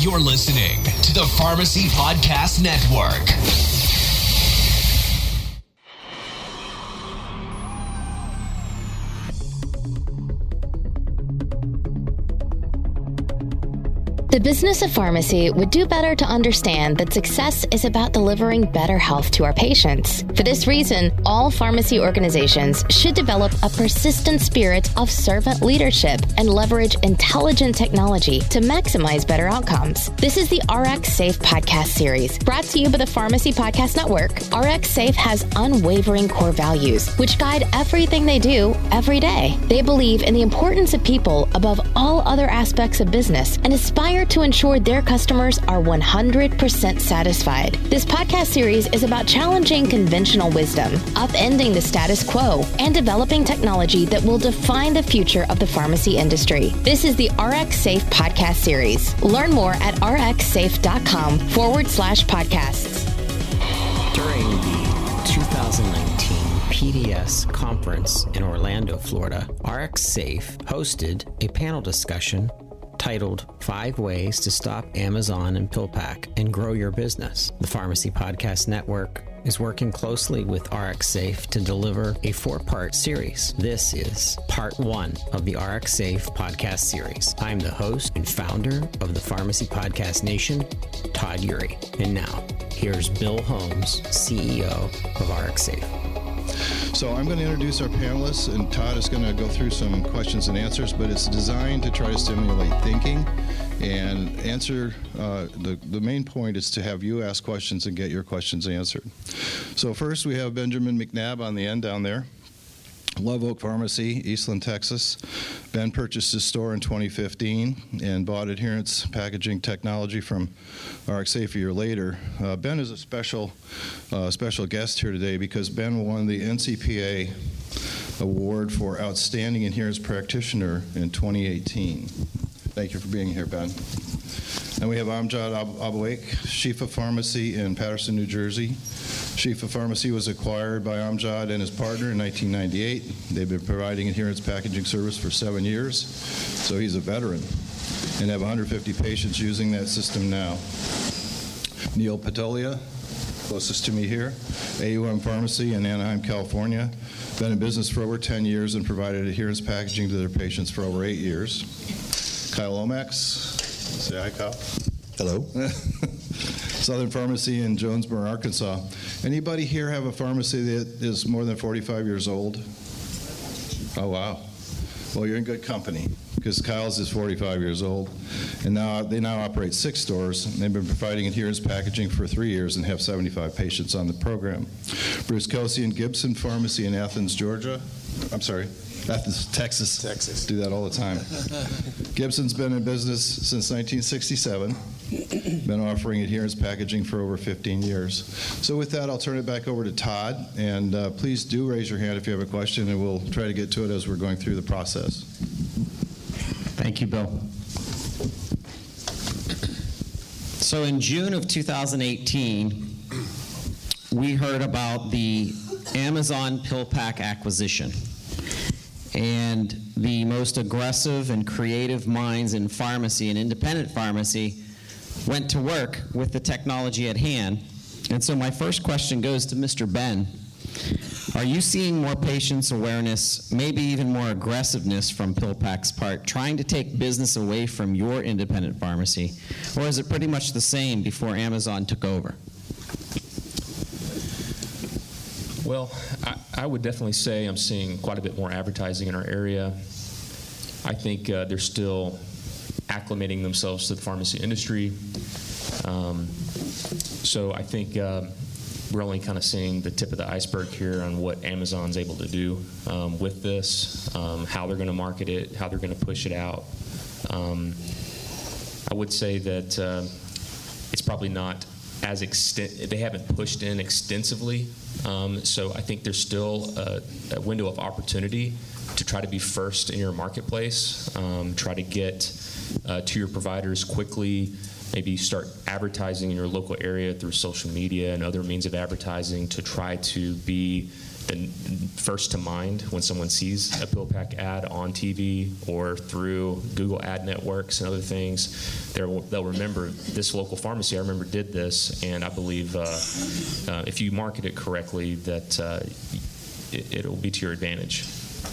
You're listening to the Pharmacy Podcast Network. The business of pharmacy would do better to understand that success is about delivering better health to our patients. For this reason, all pharmacy organizations should develop a persistent spirit of servant leadership and leverage intelligent technology to maximize better outcomes. This is the RX Safe podcast series, brought to you by the Pharmacy Podcast Network. RX Safe has unwavering core values, which guide everything they do every day. They believe in the importance of people above all other aspects of business and aspire to ensure their customers are 100% satisfied. This podcast series is about challenging conventional wisdom, upending the status quo, and developing technology that will define the future of the pharmacy industry. This is the RX Safe podcast series. Learn more at rxsafe.com/podcasts. During the 2019 PDS conference in Orlando, Florida, RX Safe hosted a panel discussion titled 5 Ways to Stop Amazon and PillPack and Grow Your Business. The Pharmacy Podcast Network is working closely with RX Safe to deliver a 4-part series. This is part 1 of the RX Safe podcast series. I'm the host and founder of the Pharmacy Podcast Nation, Todd Eury. And now, here's Bill Holmes, CEO of RX Safe. So I'm going to introduce our panelists, and Todd is going to go through some questions and answers, but it's designed to try to stimulate thinking and answer. The main point is to have you ask questions and get your questions answered. So first we have Benjamin McNabb on the end down there. Love Oak Pharmacy, Eastland, Texas. Ben purchased his store in 2015 and bought Adherence Packaging Technology from RX Safe a year later. Ben is a special guest here today because Ben won the NCPA Award for Outstanding Adherence Practitioner in 2018. Thank you for being here, Ben. And we have Amjad Abouek, Shifa Pharmacy in Paterson, New Jersey. Shifa Pharmacy was acquired by Amjad and his partner in 1998. They've been providing adherence packaging service for 7 years, so he's a veteran, and have 150 patients using that system now. Neil Patolia, closest to me here, AUM Pharmacy in Anaheim, California. Been in business for over 10 years and provided adherence packaging to their patients for over 8 years. Kyle Lomax, say hi, Kyle. Hello. Southern Pharmacy in Jonesboro, Arkansas. Anybody here have a pharmacy that is more than 45 years old? Oh, wow. Well, you're in good company because Kyle's is 45 years old, and they now operate 6 stores. And they've been providing adherence packaging for 3 years and have 75 patients on the program. Bruce Kelsey and Gibson Pharmacy in Athens, Georgia. I'm sorry. Athens, Texas. Do that all the time. Gibson's been in business since 1967. Been offering adherence packaging for over 15 years. So with that, I'll turn it back over to Todd. And please do raise your hand if you have a question, and we'll try to get to it as we're going through the process. Thank you, Bill. So in June of 2018, we heard about the Amazon PillPack acquisition. And the most aggressive and creative minds in pharmacy and independent pharmacy went to work with the technology at hand. And so my first question goes to Mr. Ben. Are you seeing more patients' awareness, maybe even more aggressiveness from PillPack's part, trying to take business away from your independent pharmacy? Or is it pretty much the same before Amazon took over? Well, I would definitely say I'm seeing quite a bit more advertising in our area. I think they're still acclimating themselves to the pharmacy industry. So I think we're only kind of seeing the tip of the iceberg here on what Amazon's able to do with this, how they're going to market it, how they're going to push it out. I would say that it's probably not as they haven't pushed in extensively. So I think there's still a window of opportunity to try to be first in your marketplace, try to get to your providers quickly, maybe start advertising in your local area through social media and other means of advertising to try to be first to mind when someone sees a PillPack ad on TV or through Google ad networks and other things. They'll remember this local pharmacy, I remember, did this, and I believe if you market it correctly, that it'll be to your advantage.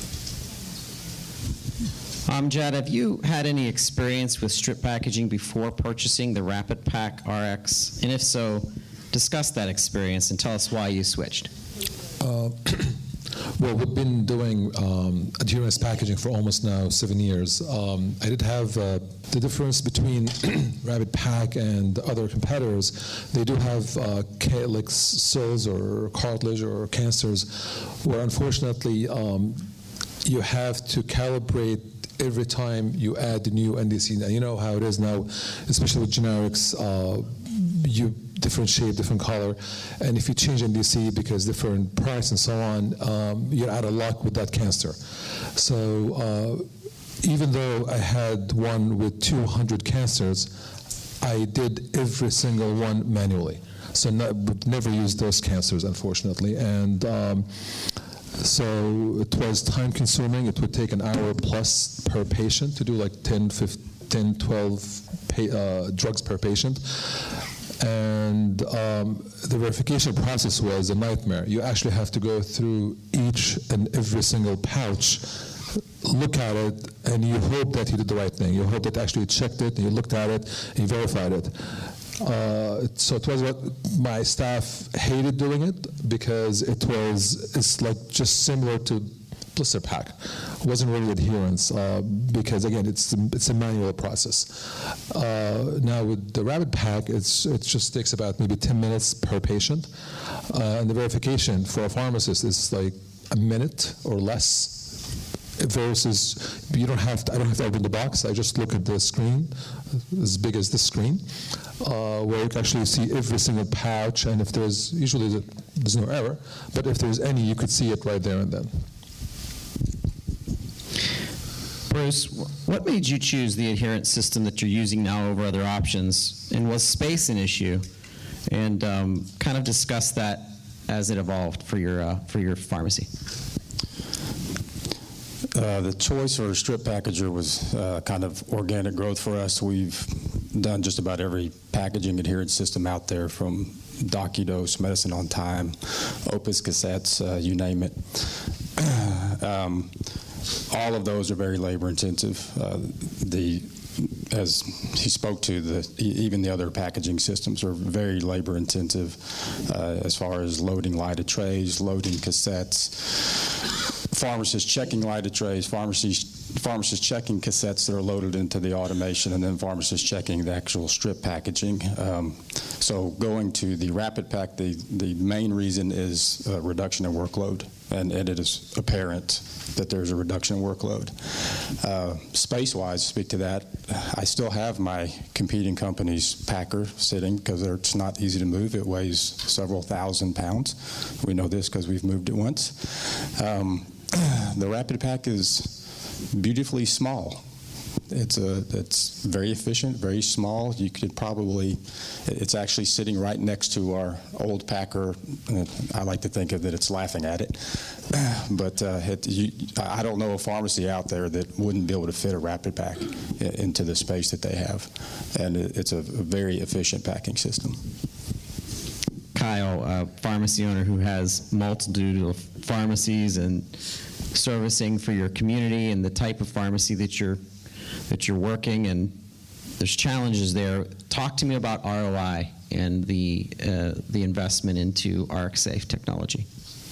Jad, have you had any experience with strip packaging before purchasing the Rapid Pack RX? And if so, discuss that experience and tell us why you switched. Well, we've been doing adherence packaging for almost now 7 years. I did have the difference between Rapid Pack and other competitors. They do have like cells or cartilage or cancers where unfortunately you have to calibrate every time you add the new NDC. Now, you know how it is now, especially with generics, you different shape, different color, and if you change NDC because different price and so on, you're out of luck with that cancer. So even though I had one with 200 cancers, I did every single one manually. So never used those cancers, unfortunately. And so it was time consuming. It would take an hour plus per patient to do like 10, 12 drugs per patient. And the verification process was a nightmare. You actually have to go through each and every single pouch, look at it, and you hope that you did the right thing. You hope that actually you checked it, and you looked at it, and you verified it. So it was what my staff hated doing it because it's like just similar to blister pack. It wasn't really adherence because again it's a manual process. Now with the Rapid Pack, it just takes about maybe 10 minutes per patient, and the verification for a pharmacist is like a minute or less. Versus I don't have to open the box. I just look at the screen, as big as this screen, where you can actually see every single pouch, and if there's no error, but if there's any, you could see it right there and then. Bruce, what made you choose the adherence system that you're using now over other options, and was space an issue? And kind of discuss that as it evolved for your pharmacy. The choice for a strip packager was kind of organic growth for us. We've done just about every packaging adherence system out there, from DocuDose, Medicine on Time, Opus cassettes, you name it. All of those are very labor intensive. As he spoke to, even the other packaging systems are very labor intensive as far as loading lighted trays, loading cassettes, pharmacists checking lighted trays, pharmacists checking cassettes that are loaded into the automation, and then pharmacists checking the actual strip packaging. So going to the Rapid Pack, the main reason is reduction in workload, and it is apparent that there's a reduction in workload. Space-wise, to speak to that, I still have my competing company's packer sitting because it's not easy to move. It weighs several thousand pounds. We know this because we've moved it once. The Rapid Pack is beautifully small. It's very efficient, very small. You could probably, it's actually sitting right next to our old packer. I like to think of that it's laughing at it. But I don't know a pharmacy out there that wouldn't be able to fit a Rapid Pack into the space that they have. And it's a very efficient packing system. Kyle, a pharmacy owner who has multitude of pharmacies and servicing for your community and the type of pharmacy that you're working, and there's challenges there. Talk to me about ROI and the investment into RxSafe technology.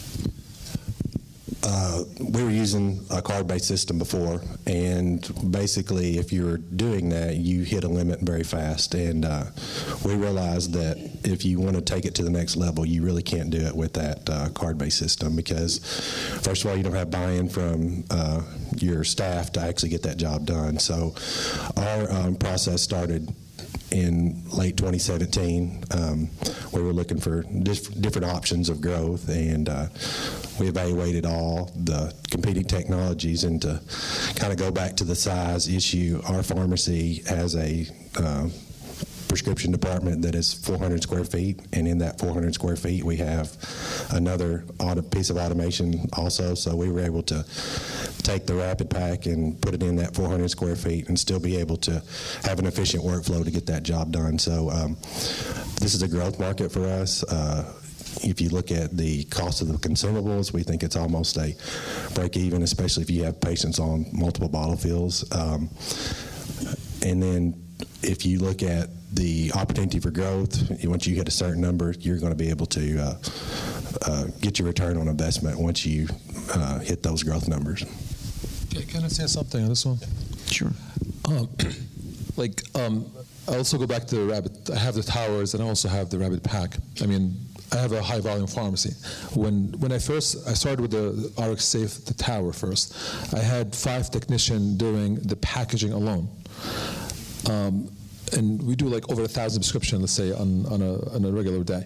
We were using a card-based system before, and basically if you're doing that, you hit a limit very fast, and we realized that if you want to take it to the next level, you really can't do it with that card-based system, because first of all, you don't have buy-in from your staff to actually get that job done. So our process started in late 2017. We were looking for different options of growth, and we evaluated all the competing technologies. And to kind of go back to the size issue, our pharmacy has a prescription department that is 400 square feet, and in that 400 square feet we have another piece of automation also, so we were able to take the Rapid Pack and put it in that 400 square feet and still be able to have an efficient workflow to get that job done. So this is a growth market for us. If you look at the cost of the consumables, we think it's almost a break even, especially if you have patients on multiple bottle fills. And then if you look at the opportunity for growth, once you hit a certain number, you're going to be able to get your return on investment once you hit those growth numbers. Can I say something on this one? Sure. I also go back to the Rapid. I have the towers, and I also have the Rapid Pack. I mean, I have a high volume pharmacy. When I started with the RxSafe, the tower first, I had 5 technicians doing the packaging alone. And we do like over 1,000 prescriptions, let's say, on a regular day.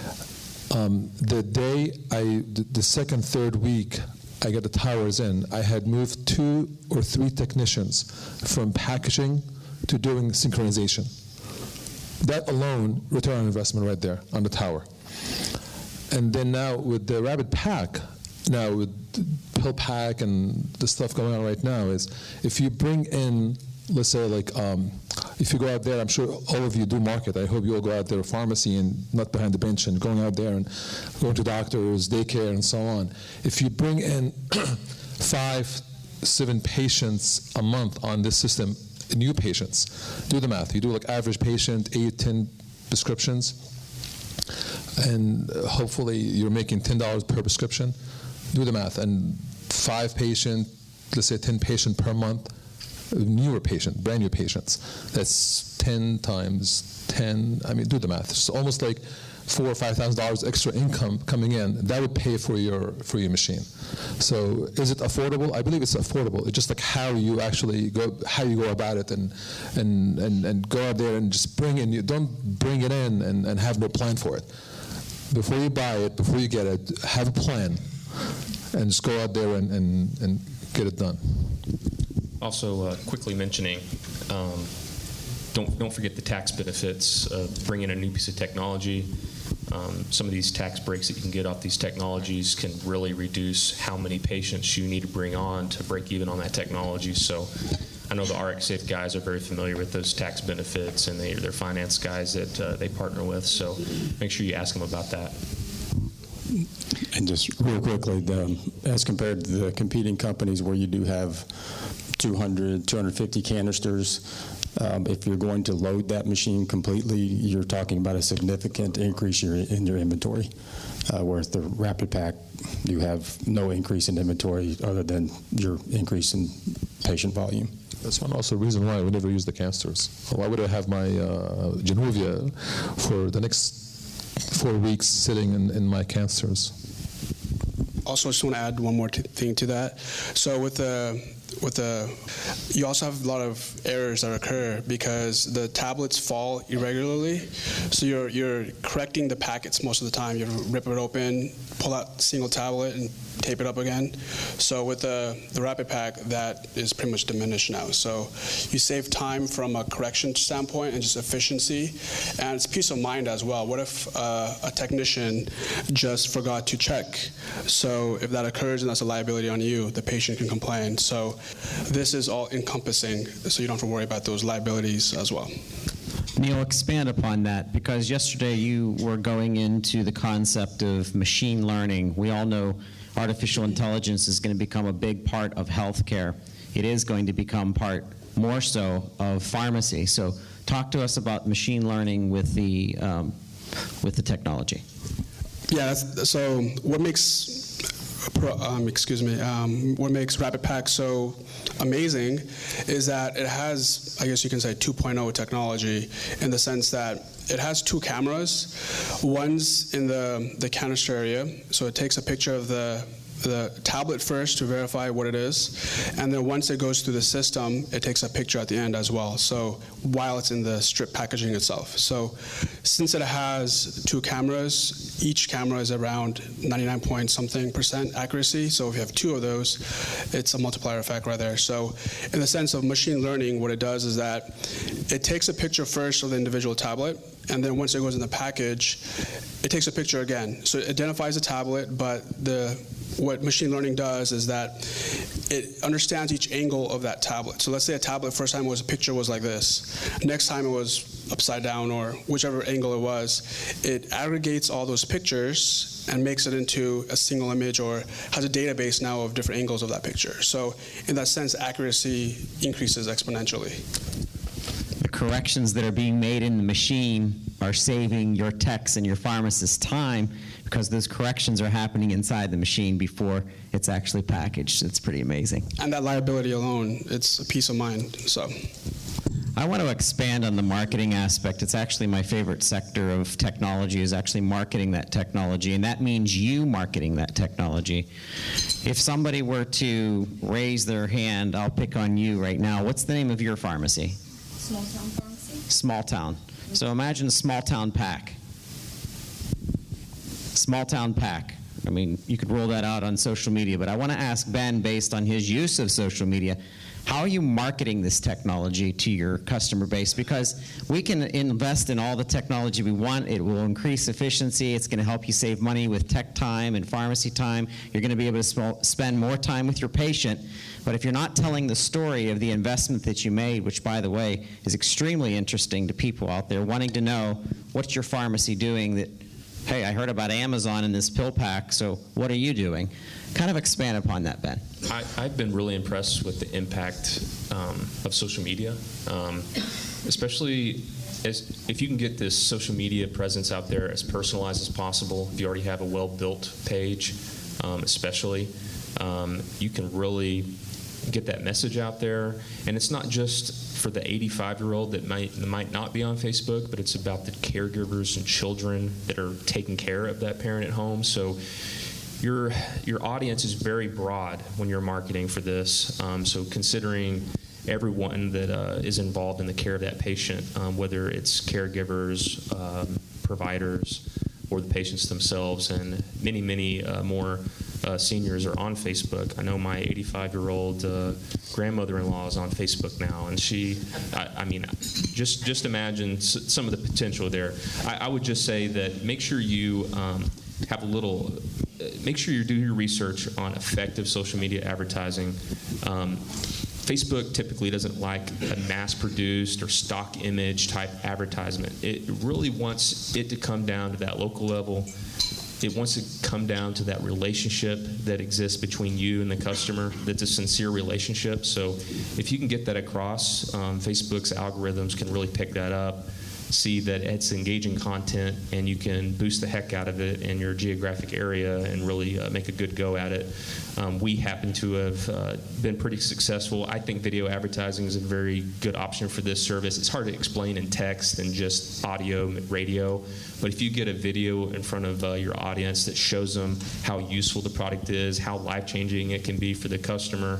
The second, third week, I got the towers in, I had moved 2 or 3 technicians from packaging to doing synchronization. That alone, return on investment right there on the tower. And then now with the Rapid Pack, now with the pill pack and the stuff going on right now, is if you bring in, let's say, like, if you go out there, I'm sure all of you do market. I hope you all go out there, pharmacy and not behind the bench, and going out there and going to doctors, daycare, and so on. If you bring in 5, 7 patients a month on this system, new patients, do the math. You do like average patient, 8, 10 prescriptions, and hopefully you're making $10 per prescription. Do the math. And 5 patient, let's say 10 patient per month, newer patient, brand new patients. That's 10 times 10. I mean, do the math. It's almost like $4,000 or $5,000 extra income coming in. That would pay for your machine. So, is it affordable? I believe it's affordable. It's just like how you actually go about it, and go out there and just bring in. You don't bring it in and have no plan for it. Before you buy it, before you get it, have a plan, and just go out there and get it done. Also, quickly mentioning, don't forget the tax benefits of bringing a new piece of technology. Some of these tax breaks that you can get off these technologies can really reduce how many patients you need to bring on to break even on that technology. So I know the RxSafe guys are very familiar with those tax benefits, and they're finance guys that they partner with. So make sure you ask them about that. And just real quickly, as compared to the competing companies where you do have 200, 250 canisters, if you're going to load that machine completely, you're talking about a significant increase in your inventory. Whereas the Rapid Pack, you have no increase in inventory other than your increase in patient volume. That's one also reason why we never use the canisters. Why would I have my Januvia for the next 4 weeks sitting in my canisters? Also, I just want to add one more thing to that. So you also have a lot of errors that occur because the tablets fall irregularly. So you're correcting the packets most of the time. You rip it open, pull out a single tablet, and tape it up again. So with the Rapid Pack, that is pretty much diminished now. So you save time from a correction standpoint and just efficiency, and it's peace of mind as well. What if a technician just forgot to check? So if that occurs and that's a liability on you, the patient can complain. So this is all encompassing, so you don't have to worry about those liabilities as well. Neil, expand upon that, because yesterday you were going into the concept of machine learning. We all know artificial intelligence is going to become a big part of healthcare. It is going to become part more so of pharmacy. So talk to us about machine learning with the technology. Yeah, so what makes what makes Rapid Pack so amazing is that it has, I guess you can say, 2.0 technology, in the sense that it has 2 cameras. One's in the canister area, so it takes a picture of the the tablet first to verify what it is, and then once it goes through the system, it takes a picture at the end as well. So while it's in the strip packaging itself. So since it has 2 cameras, each camera is around 99 point something % accuracy. So if you have 2 of those, it's a multiplier effect right there. So in the sense of machine learning, what it does is that it takes a picture first of the individual tablet, and then once it goes in the package, it takes a picture again. So it identifies the tablet, but what machine learning does is that it understands each angle of that tablet. So let's say a tablet first time a picture was like this. Next time it was upside down or whichever angle it was. It aggregates all those pictures and makes it into a single image or has a database now of different angles of that picture. So in that sense, accuracy increases exponentially. The corrections that are being made in the machine are saving your techs and your pharmacists time because those corrections are happening inside the machine before it's actually packaged. It's pretty amazing. And that liability alone, it's a peace of mind. So I want to expand on the marketing aspect. It's actually my favorite sector of technology is actually marketing that technology, and that means you marketing that technology. If somebody were to raise their hand, I'll pick on you right now. What's the name of your pharmacy? Small Town Pharmacy. Small Town. So imagine a Small Town Pack. Small Town Pack. I mean, you could roll that out on social media, but I want to ask Ben, based on his use of social media, how are you marketing this technology to your customer base? Because we can invest in all the technology we want. It will increase efficiency. It's going to help you save money with tech time and pharmacy time. You're going to be able to spend more time with your patient. But if you're not telling the story of the investment that you made, which, by the way, is extremely interesting to people out there wanting to know what's your pharmacy doing that, hey, I heard about Amazon and this pill pack, so what are you doing? Kind of expand upon that, Ben. I've been really impressed with the impact of social media, especially if you can get this social media presence out there as personalized as possible. If you already have a well-built page, especially, you can really get that message out there. And it's not just for the 85-year-old that might not be on Facebook, but it's about the caregivers and children that are taking care of that parent at home. So your audience is very broad when you're marketing for this. So considering everyone that is involved in the care of that patient, whether it's caregivers, providers, or the patients themselves, and many more seniors are on Facebook. I know my 85-year-old grandmother-in-law is on Facebook now, and I mean, just imagine some of the potential there. I would just say that make sure you have a little. Make sure you do your research on effective social media advertising. Facebook typically doesn't like a mass-produced or stock image type advertisement. It really wants it to come down to that local level. It wants to come down to that relationship that exists between you and the customer, that's a sincere relationship. So if you can get that across, Facebook's algorithms can really pick that up, see that it's engaging content, and you can boost the heck out of it in your geographic area and really make a good go at it. We happen to have been pretty successful. I think video advertising is a very good option for this service. It's hard to explain in text and just audio, radio, but if you get a video in front of your audience that shows them how useful the product is, how life-changing it can be for the customer,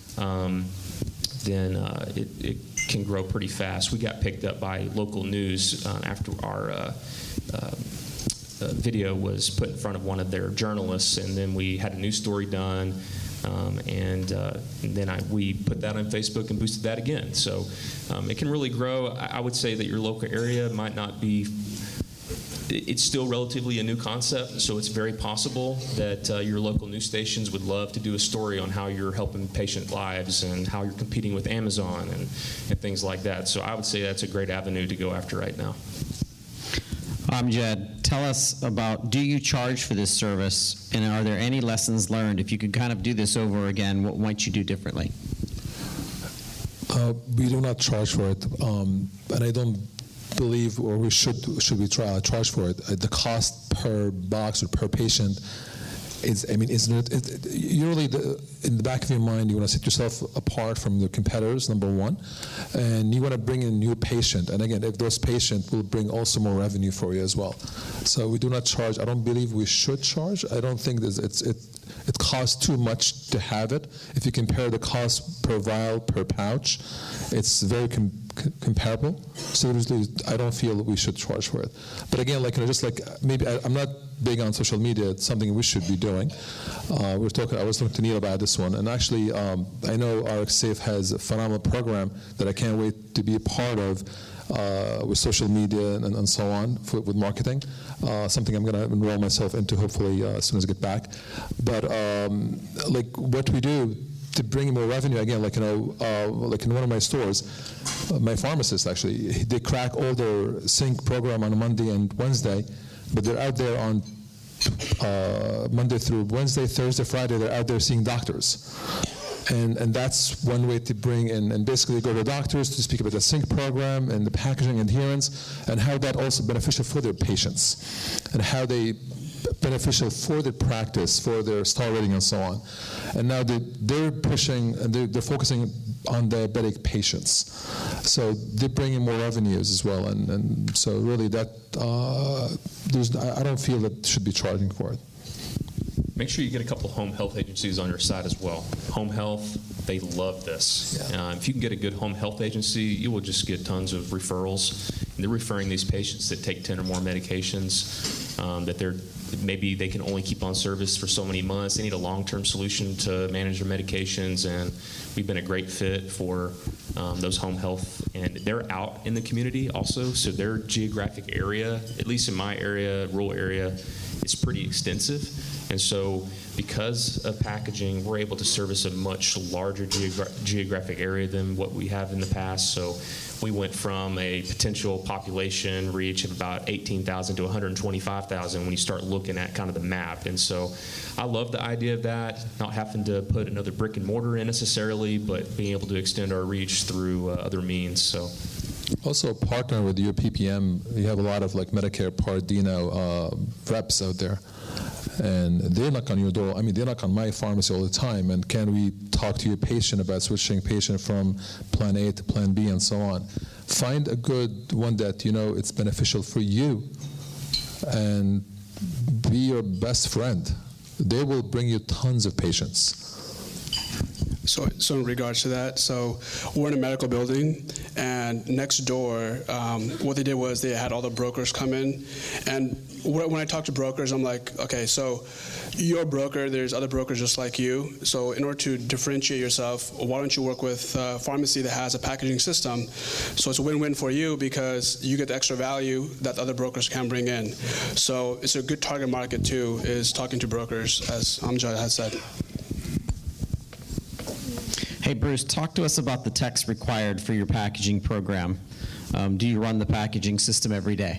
then it can grow pretty fast. We got picked up by local news after our video was put in front of one of their journalists, and then we had a news story done, and then we put that on Facebook and boosted that again. So it can really grow. I would say that your local area might not be. It's still relatively a new concept, so it's very possible that your local news stations would love to do a story on how you're helping patient lives and how you're competing with Amazon and things like that. So I would say that's a great avenue to go after right now. Jed, tell us about, do you charge for this service, and are there any lessons learned? If you could kind of do this over again, what might you do differently? We do not charge for it, and I don't believe, or we should we charge for it. The cost per box or per patient you really, in the back of your mind, you want to set yourself apart from the competitors, number one, and you want to bring in a new patient. And again, if those patients will bring also more revenue for you as well. So we do not charge. I don't believe we should charge. I don't think it costs too much to have it. If you compare the cost per vial, per pouch, it's very comparable. So I don't feel that we should charge for it. But again, maybe I'm not big on social media. It's something we should be doing. I was talking to Neil about this one, and actually, I know RxSafe has a phenomenal program that I can't wait to be a part of with social media and so on with marketing. Something I'm going to enroll myself into hopefully as soon as I get back. But what we do to bring in more revenue, again, like in one of my stores, my pharmacist actually, they crack all their sync program on a Monday and Wednesday, but they're out there on Monday through Wednesday, Thursday, Friday, they're out there seeing doctors. And that's one way to bring in, and basically go to doctors to speak about the sync program and the packaging adherence, and how that also beneficial for their patients, and how they beneficial for their practice, for their star rating and so on. And now they're pushing, and they're focusing on diabetic patients. So they're bringing more revenues as well. And so really that, I don't feel that should be charging for it. Make sure you get a couple of home health agencies on your side as well. Home health, they love this. Yeah. If you can get a good home health agency, you will just get tons of referrals. And they're referring these patients that take 10 or more medications that maybe they can only keep on service for so many months. They need a long-term solution to manage their medications, and we've been a great fit for those home health. And they're out in the community also, so their geographic area, at least in my area, rural area, is pretty extensive. And so because of packaging, we're able to service a much larger geographic area than what we have in the past. So we went from a potential population reach of about 18,000 to 125,000 when you start looking at kind of the map. And so I love the idea of that, not having to put another brick and mortar in necessarily, but being able to extend our reach through other means. So. Also partner with your PPM. You have a lot of Medicare Part D now reps out there. And they knock on your door. I mean, they knock on my pharmacy all the time. And can we talk to your patient about switching patient from Plan A to Plan B and so on? Find a good one that it's beneficial for you, and be your best friend. They will bring you tons of patients. So in regards to that, so we're in a medical building, and next door, what they did was they had all the brokers come in, and when I talk to brokers, I'm like, okay, so you're a broker, there's other brokers just like you, so in order to differentiate yourself, why don't you work with a pharmacy that has a packaging system? So it's a win-win for you because you get the extra value that other brokers can bring in. So it's a good target market too, is talking to brokers, as Amjad has said. Hey, Bruce, talk to us about the techs required for your packaging program. Do you run the packaging system every day?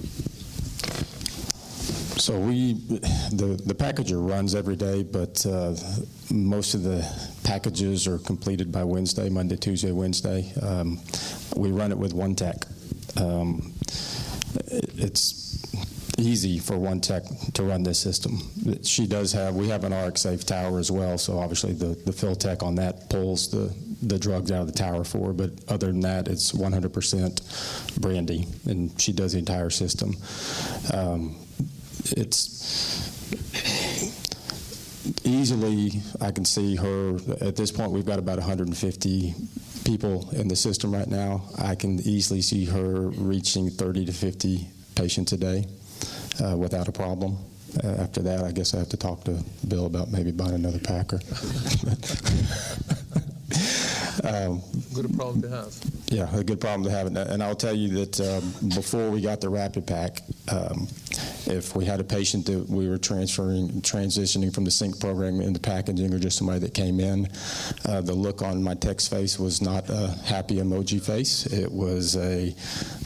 So the packager runs every day, but most of the packages are completed by Wednesday, Monday, Tuesday, Wednesday. We run it with one tech. It's easy for one tech to run this system. We have an RxSafe tower as well, so obviously the fill tech on that pulls the drugs out of the tower for her, but other than that, it's 100% Brandy, and she does the entire system. It's easily, I can see her, at this point we've got about 150 people in the system right now. I can easily see her reaching 30 to 50 patients a day. Without a problem. After that, I guess I have to talk to Bill about maybe buying another packer. Good problem to have. Yeah, a good problem to have. And I'll tell you that before we got the Rapid Pack, if we had a patient that we were transitioning from the sync program into packaging, or just somebody that came in, the look on my tech's face was not a happy emoji face. It was it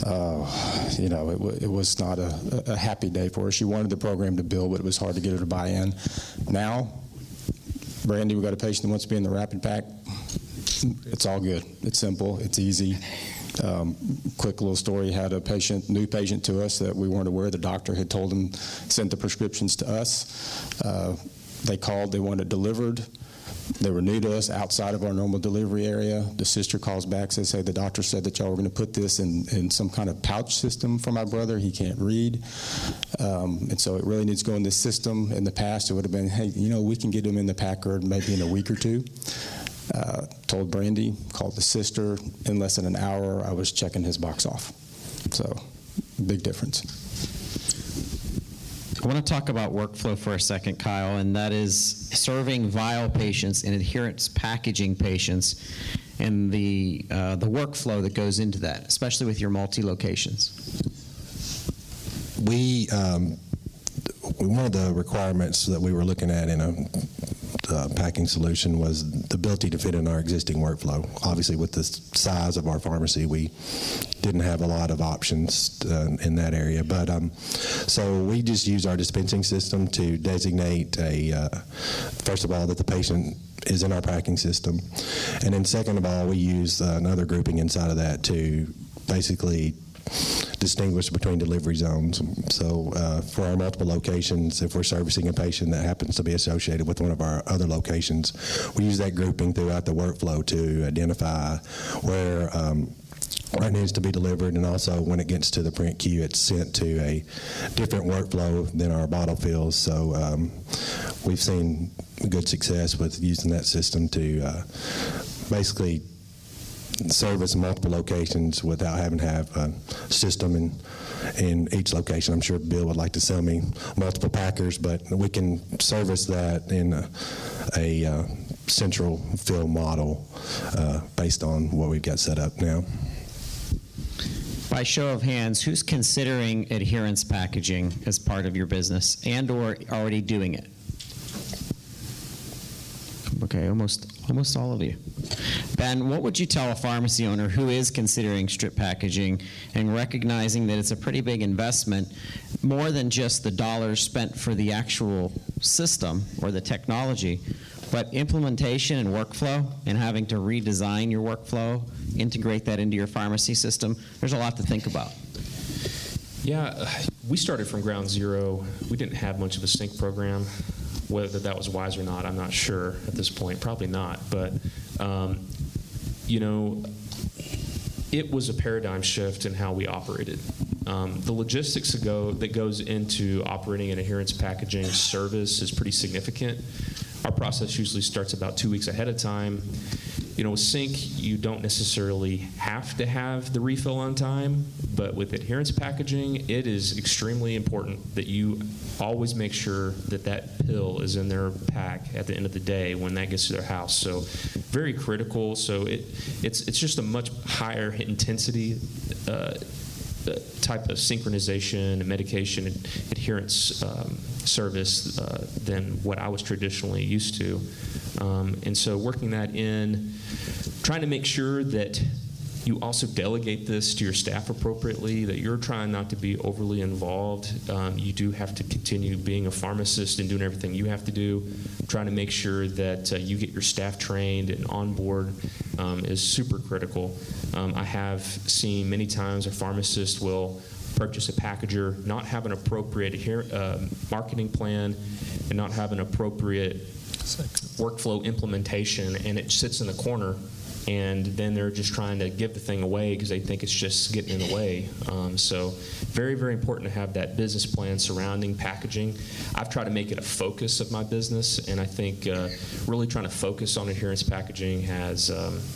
was not a happy day for her. She wanted the program to build, but it was hard to get her to buy in. Now, Brandy, we got a patient that wants to be in the Rapid Pack. It's all good. It's simple. It's easy. Quick little story, had a new patient to us that we weren't aware. The doctor had told him, sent the prescriptions to us. They called, they wanted it delivered. They were new to us, outside of our normal delivery area. The sister calls back, says, hey, the doctor said that y'all were going to put this in some kind of pouch system for my brother. He can't read. And so it really needs to go in this system. In the past, it would have been, hey, we can get him in the Packard maybe in a week or two. Told Brandy, called the sister. In less than an hour, I was checking his box off. So, big difference. I want to talk about workflow for a second, Kyle, and that is serving vial patients and adherence packaging patients and the workflow that goes into that, especially with your multi-locations. One of the requirements that we were looking at in a packing solution was the ability to fit in our existing workflow. Obviously, with the size of our pharmacy, we didn't have a lot of options in that area. But so we just use our dispensing system to designate first of all, that the patient is in our packing system. And then second of all, we use another grouping inside of that to basically distinguish between delivery zones. So for our multiple locations, if we're servicing a patient that happens to be associated with one of our other locations, we use that grouping throughout the workflow to identify where it needs to be delivered, and also when it gets to the print queue, it's sent to a different workflow than our bottle fills. So we've seen good success with using that system to basically service multiple locations without having to have a system in each location. I'm sure Bill would like to sell me multiple packers, but we can service that in a central fill model based on what we've got set up now. By show of hands, who's considering adherence packaging as part of your business and or already doing it? Okay, almost all of you. Ben, what would you tell a pharmacy owner who is considering strip packaging and recognizing that it's a pretty big investment, more than just the dollars spent for the actual system or the technology, but implementation and workflow and having to redesign your workflow, integrate that into your pharmacy system? There's a lot to think about. Yeah, we started from ground zero. We didn't have much of a sync program. Whether that was wise or not, I'm not sure at this point. Probably not. But, it was a paradigm shift in how we operated. The logistics that goes into operating an adherence packaging service is pretty significant. Our process usually starts about 2 weeks ahead of time. With sync, you don't necessarily have to have the refill on time, but with adherence packaging, it is extremely important that you always make sure that that pill is in their pack at the end of the day when that gets to their house. So very critical. So it's just a much higher intensity type of synchronization and medication adherence service than what I was traditionally used to. And so working that in, trying to make sure that you also delegate this to your staff appropriately, that you're trying not to be overly involved. You do have to continue being a pharmacist and doing everything you have to do. Trying to make sure that you get your staff trained and on board is super critical. I have seen many times a pharmacist will purchase a packager, not have an appropriate marketing plan, and not have an appropriate workflow implementation, and it sits in the corner, and then they're just trying to give the thing away because they think it's just getting in the way. So very, very important to have that business plan surrounding packaging. I've tried to make it a focus of my business, and I think really trying to focus on adherence packaging has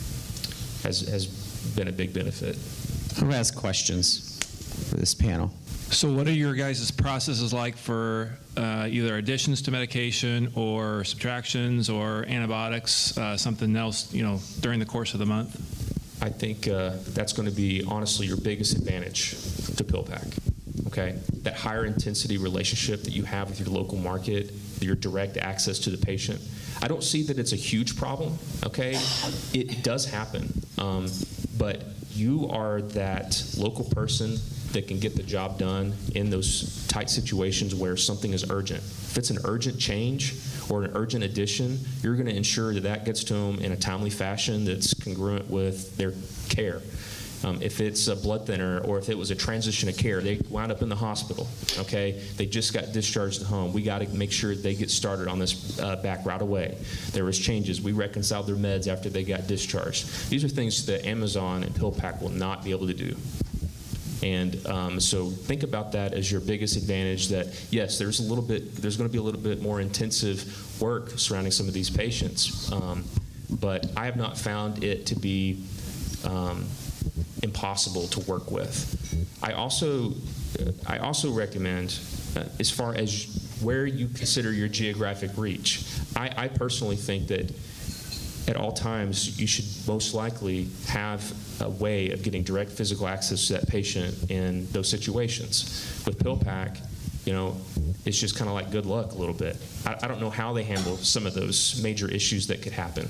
been a big benefit. Who has questions for this panel? So what are your guys' processes like for either additions to medication or subtractions or antibiotics, something else, during the course of the month? I think that's going to be, honestly, your biggest advantage to PillPack, okay? That higher intensity relationship that you have with your local market, your direct access to the patient. I don't see that it's a huge problem, okay? It does happen, but you are that local person that can get the job done in those tight situations where something is urgent. If it's an urgent change or an urgent addition, you're going to ensure that that gets to them in a timely fashion that's congruent with their care. If it's a blood thinner or if it was a transition of care, they wound up in the hospital, okay? They just got discharged to home. We got to make sure they get started on this back right away. There was changes. We reconciled their meds after they got discharged. These are things that Amazon and PillPack will not be able to do. And so think about that as your biggest advantage, that yes, there's going to be a little bit more intensive work surrounding some of these patients, but I have not found it to be impossible to work with. I also recommend, as far as where you consider your geographic reach, I personally think that at all times you should most likely have a way of getting direct physical access to that patient in those situations. With PillPack, it's just kind of like good luck a little bit. I don't know how they handle some of those major issues that could happen.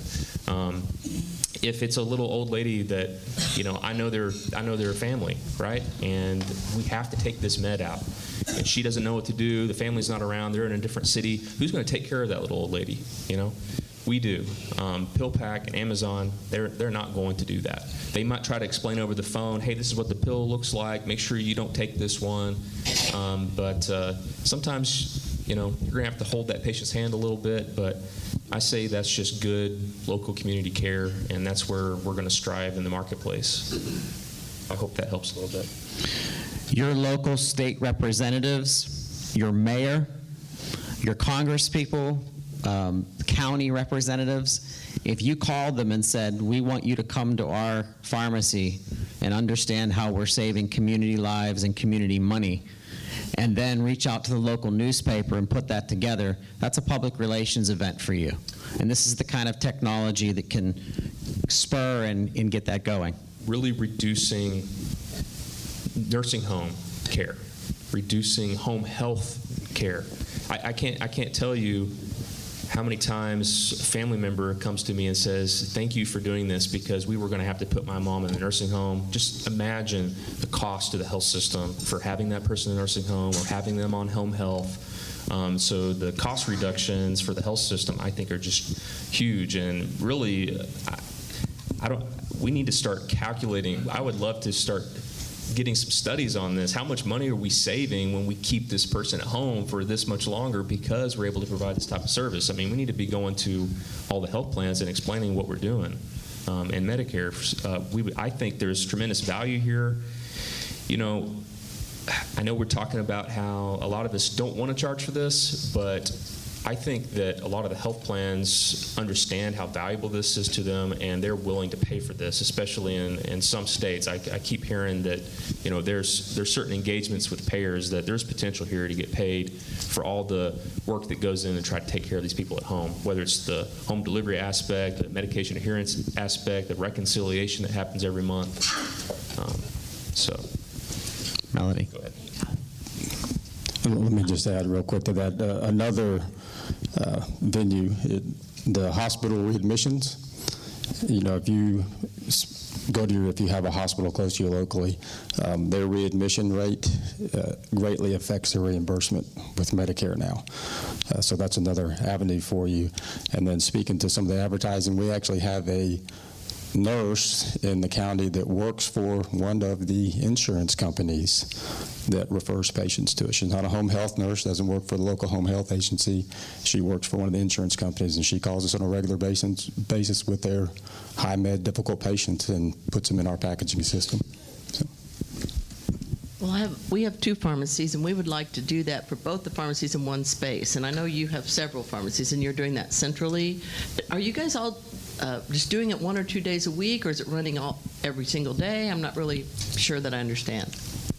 If it's a little old lady that, I know their family, right? And we have to take this med out. And she doesn't know what to do. The family's not around. They're in a different city. Who's going to take care of that little old lady, We do. PillPack and Amazon, they're not going to do that. They might try to explain over the phone, hey, this is what the pill looks like. Make sure you don't take this one. But sometimes, you're going to have to hold that patient's hand a little bit. But I say that's just good local community care, and that's where we're going to strive in the marketplace. I hope that helps a little bit. Your local state representatives, your mayor, your congresspeople, county representatives, if you called them and said, we want you to come to our pharmacy and understand how we're saving community lives and community money, and then reach out to the local newspaper and put that together, that's a public relations event for you. And this is the kind of technology that can spur and get that going. Really reducing nursing home care, reducing home health care. I can't tell you how many times a family member comes to me and says, thank you for doing this because we were going to have to put my mom in the nursing home. Just imagine the cost to the health system for having that person in the nursing home or having them on home health. So the cost reductions for the health system, I think, are just huge. And really, we need to start calculating. I would love to start getting some studies on this. How much money are we saving when we keep this person at home for this much longer because we're able to provide this type of service? I mean, we need to be going to all the health plans and explaining what we're doing. And Medicare, I think there's tremendous value here. I know we're talking about how a lot of us don't want to charge for this, but I think that a lot of the health plans understand how valuable this is to them, and they're willing to pay for this, especially in some states. I keep hearing that there's certain engagements with payers that there's potential here to get paid for all the work that goes in and try to take care of these people at home, whether it's the home delivery aspect, the medication adherence aspect, the reconciliation that happens every month. Melody. Go ahead. Let me just add real quick to that. Another venue, the hospital readmissions. If you if you have a hospital close to you locally, their readmission rate greatly affects the reimbursement with Medicare now. So that's another avenue for you. And then speaking to some of the advertising, we actually have a nurse in the county that works for one of the insurance companies that refers patients to us. She's not a home health nurse, doesn't work for the local home health agency. She works for one of the insurance companies, and she calls us on a regular basis with their high med difficult patients and puts them in our packaging system. So. Well, we have 2 pharmacies, and we would like to do that for both the pharmacies in one space. And I know you have several pharmacies, and you're doing that centrally. Are you guys all just doing it 1 or 2 days a week, or is it running every single day? I'm not really sure that I understand.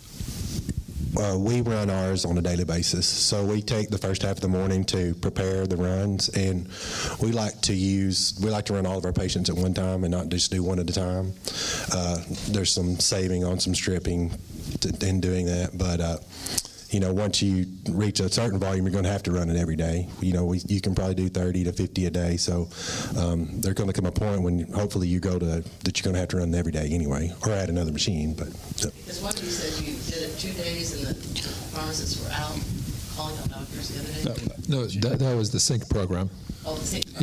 We run ours on a daily basis. So we take the first half of the morning to prepare the runs, and we like to run all of our patients at one time and not just do one at a time. There's some saving on some stripping in doing that, but once you reach a certain volume, you're going to have to run it every day. You can probably do 30 to 50 a day. So there's going to come a point when hopefully you go to that you're going to have to run it every day anyway, or add another machine. But because one of you said you did it 2 days and the pharmacists were out calling on doctors the other day. No, that was the SYNC program. Oh, the SYNC program. Yeah,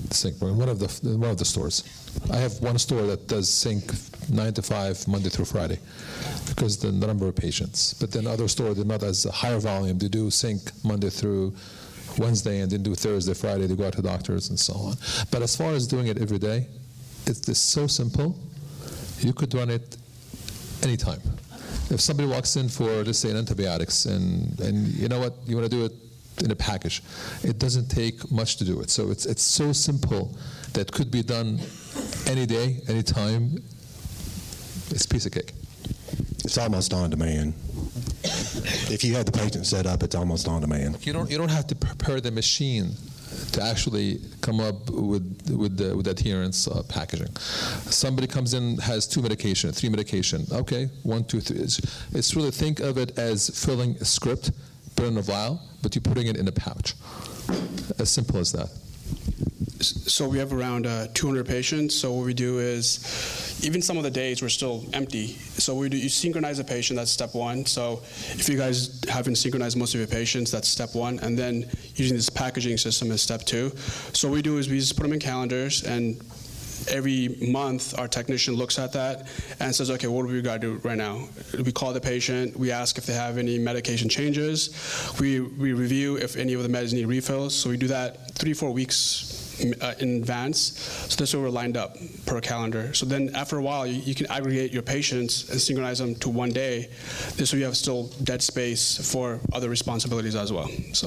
sync program. One of the stores. I have one store that does sync 9 to 5 Monday through Friday because the number of patients. But then other stores, they're not as higher volume. They do sync Monday through Wednesday and then do Thursday, Friday. They go out to doctors and so on. But as far as doing it every day, it's so simple. You could run it anytime. If somebody walks in for, let's say, an antibiotics, and you know what, you want to do it in a package, it doesn't take much to do it. So it's so simple that could be done any day, any time. It's a piece of cake. It's almost on demand. If you have the patient set up, it's almost on demand. You don't have to prepare the machine to actually come up with adherence packaging. Somebody comes in, has 2 medication, 3 medication. Okay, 1, 2, 3. It's really, think of it as filling a script, put it in a vial, but you're putting it in a pouch. As simple as that. So we have around 200 patients. So what we do is, even some of the days we're still empty. So you synchronize a patient, that's step 1. So if you guys haven't synchronized most of your patients, that's step 1. And then using this packaging system is step 2. So what we do is we just put them in calendars, and every month our technician looks at that and says, okay, what do we got to do right now? We call the patient, we ask if they have any medication changes, we review if any of the meds need refills. So we do that 3-4 weeks in advance. So this way we're lined up per calendar. So then after a while, you can aggregate your patients and synchronize them to one day. This way you have still dead space for other responsibilities as well. So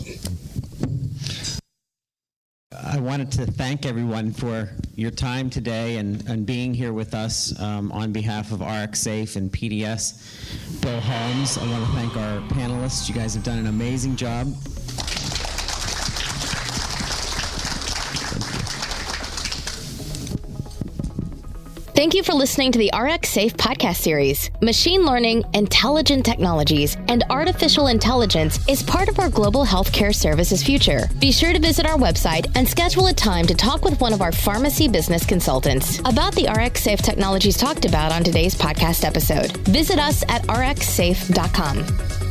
I wanted to thank everyone for your time today and being here with us on behalf of RxSafe and PDS. Bill Holmes, I want to thank our panelists. You guys have done an amazing job. Thank you for listening to the RxSafe podcast series. Machine learning, intelligent technologies, and artificial intelligence is part of our global healthcare services future. Be sure to visit our website and schedule a time to talk with one of our pharmacy business consultants about the RxSafe technologies talked about on today's podcast episode. Visit us at rxsafe.com.